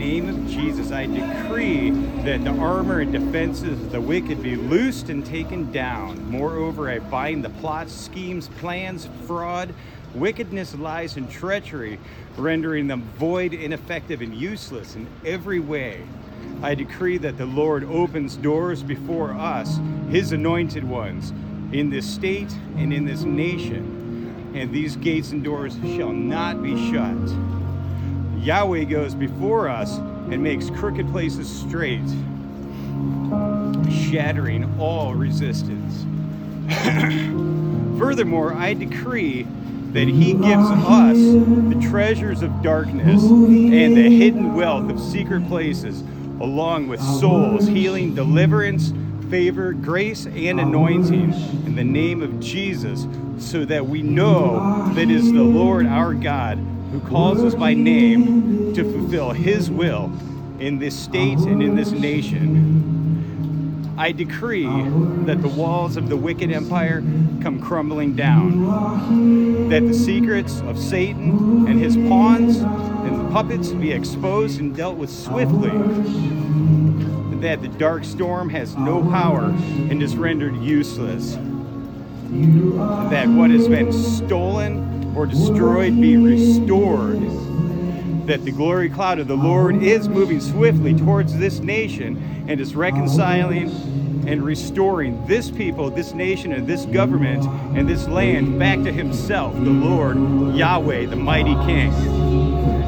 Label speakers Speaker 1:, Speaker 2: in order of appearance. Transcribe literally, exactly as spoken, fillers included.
Speaker 1: name of Jesus, I decree that the armor and defenses of the wicked be loosed and taken down. Moreover, I bind the plots, schemes, plans, fraud, wickedness, lies, and treachery, rendering them void, ineffective, and useless in every way. I decree that the Lord opens doors before us, his anointed ones, in this state and in this nation, and these gates and doors shall not be shut. Yahweh goes before us and makes crooked places straight, shattering all resistance. Furthermore, I decree that he gives us the treasures of darkness and the hidden wealth of secret places, along with souls, healing, deliverance, favor, grace, and anointing in the name of Jesus, so that we know that it is the Lord our God who calls us by name to fulfill his will in this state and in this nation. I decree that the walls of the wicked empire come crumbling down, that the secrets of Satan and his pawns and the puppets be exposed and dealt with swiftly, that the dark storm has no power and is rendered useless, that what has been stolen or destroyed be restored, that the glory cloud of the Lord is moving swiftly towards this nation and is reconciling and restoring this people, this nation, and this government and this land back to himself, the Lord, Yahweh, the mighty King.